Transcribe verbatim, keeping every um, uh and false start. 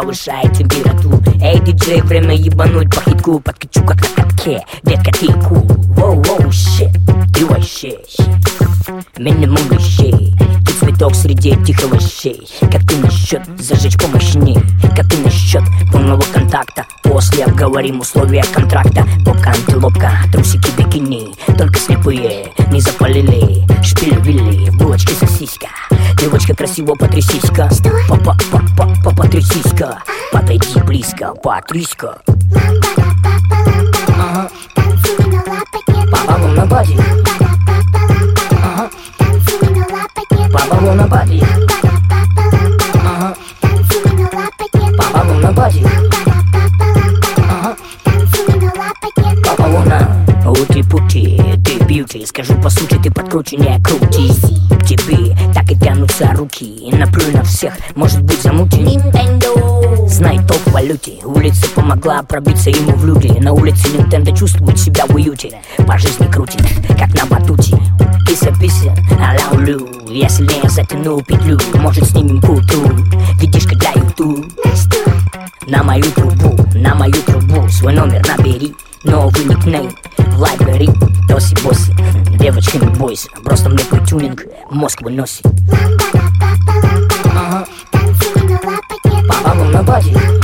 повышает температуру. Эй, диджей, время ебануть по хитку. Подкачу как на катке, детка, ты кул. Воу-воу, щит, ты вообще минимум вещей. Ты цветок среди этих овощей. Как ты насчет зажечь помощней? Как ты насчет полного контакта? После обговорим условия контракта. Попка, антилопка, трусики, бикини. Только слепые не запалили. Шпиль-вилли, булочки, сосиска. Девочка, красиво потрясись-ка. Па-па-па-па-па, потрясись-ка. Подойди близко, потрясь-ка. Ага. Папа на базе. Ага. Папа на базе. Ага. Папа на базе. Ага. Папа на ути-пути, ты бьюти. Скажу по сути, ты подкручи, не крути. К тебе так и тянутся руки. Наплюй на всех, может быть замути. Nintendo. Знай топ в валюте. Улица помогла пробиться ему в люди. На улице Nintendo чувствует себя в уюте. По жизни крутит, как на батуте. Пися-пися, алаулю. Я сильнее затяну петлю. Может снимем куту. Видишка для ютуб. На мою трубу, на мою трубу. Свой номер набери. Новый никнейм в лайбрери. Тоси-боси, девочка, не бойся. Просто мне твой тюнинг мозг выносит. Ага. Папа на базе.